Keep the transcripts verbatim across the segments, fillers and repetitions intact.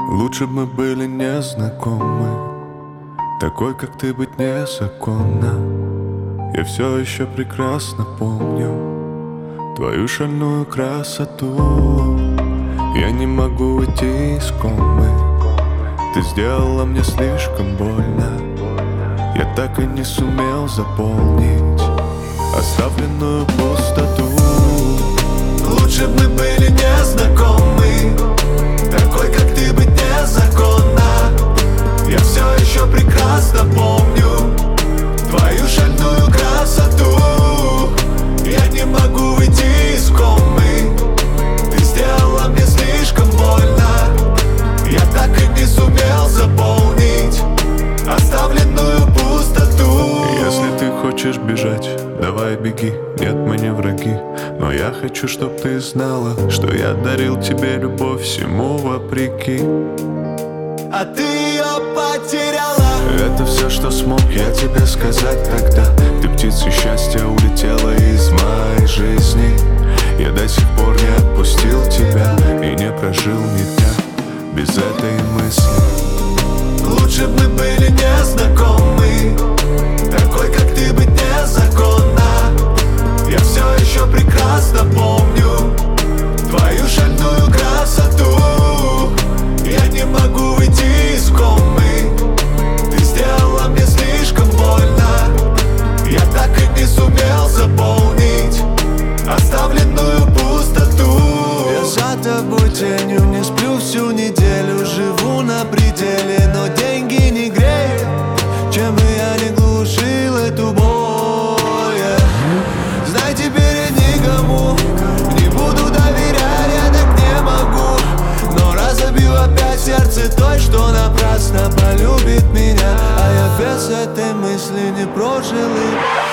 Лучше бы мы были незнакомы. Такой, как ты, быть незаконно. Я все еще прекрасно помню твою шальную красоту. Я не могу уйти из комы. Ты сделала мне слишком больно. Я так и не сумел заполнить оставленную пустоту. Лучше бы мы были незнакомы. Такой, как ты, быть незаконно. Я все еще прекрасно помню твою шальную красоту. Я не могу выйти из комы. Ты сделала мне слишком больно. Я так и не сумел заполнить оставленную пустоту. Если ты хочешь бежать, давай беги, нет, мы не враги. Но я хочу, чтоб ты знала, что я дарил тебе любовь всему вопреки. А ты ее потеряла. Это все, что смог я тебе сказать тогда. Ты птица счастья улетела из моей жизни. Я до сих пор не отпустил тебя и не прожил ни дня без этой мысли. Лучше бы мы были незнакомы. Такой, как ты, быть незаконно. Я все еще прекрасно помню твою шальную красоту. Я не могу выйти из комы. Ты сделала мне слишком больно. Я так и не сумел заполнить оставленную пустоту. Я за тобой тенью не сплю всю неделю. Живу на пределе, но деньги не греют. Чем бы я не глушил эту боль, yeah. Знай, теперь я никому не буду доверять, я так не могу. Но разобью опять сердце той, что напрасно полюбит меня. А я без этой мысли не прожил и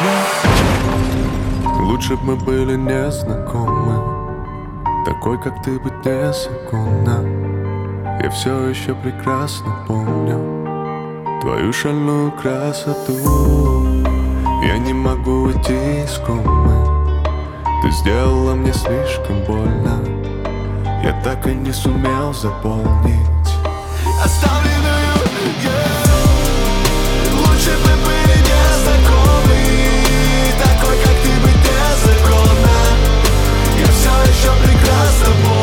yeah. Лучше бы мы были незнакомы. Такой, как ты, быть незаконно. Я все еще прекрасно помню твою шальную красоту. Я не могу уйти из комы. Ты сделала мне слишком больно. Я так и не сумел заполнить оставленную, yeah. Лучше бы мы были незнакомы. Такой, как ты, быть незаконно. Я все еще прекрасно помню